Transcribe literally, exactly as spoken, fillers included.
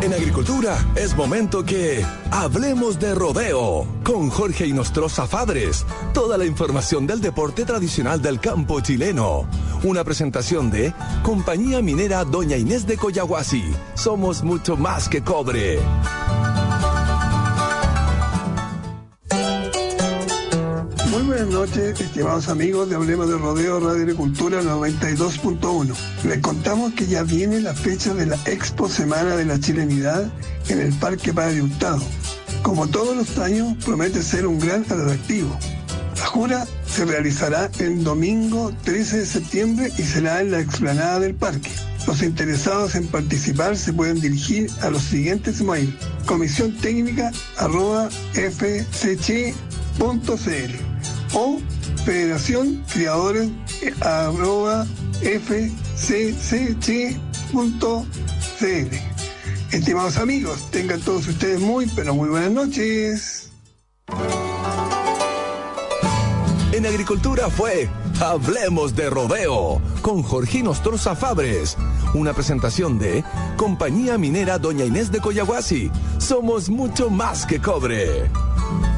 En agricultura es momento que hablemos de rodeo con Jorge Inostroza Fabres. Toda la información del deporte tradicional del campo chileno. Una presentación de Compañía Minera Doña Inés de Collahuasi. Somos mucho más que cobre. Muy buenas noches, estimados amigos de Hablemos de Rodeo Radio Agricultura noventa y dos punto uno. Les contamos que ya viene la fecha de la Expo Semana de la Chilenidad en el Parque Padre Hurtado. Como todos los años, promete ser un gran atractivo. La jura se realizará el domingo trece de septiembre y será en la explanada del parque. Los interesados en participar se pueden dirigir a los siguientes mails: comisión técnica arroba fcch punto cl o federación criadores arroba fcch punto cl. Estimados amigos, tengan todos ustedes muy, pero muy buenas noches. En agricultura fue Hablemos de Rodeo con Jorge Inostroza Fabres. Una presentación de Compañía Minera Doña Inés de Collahuasi. Somos mucho más que cobre.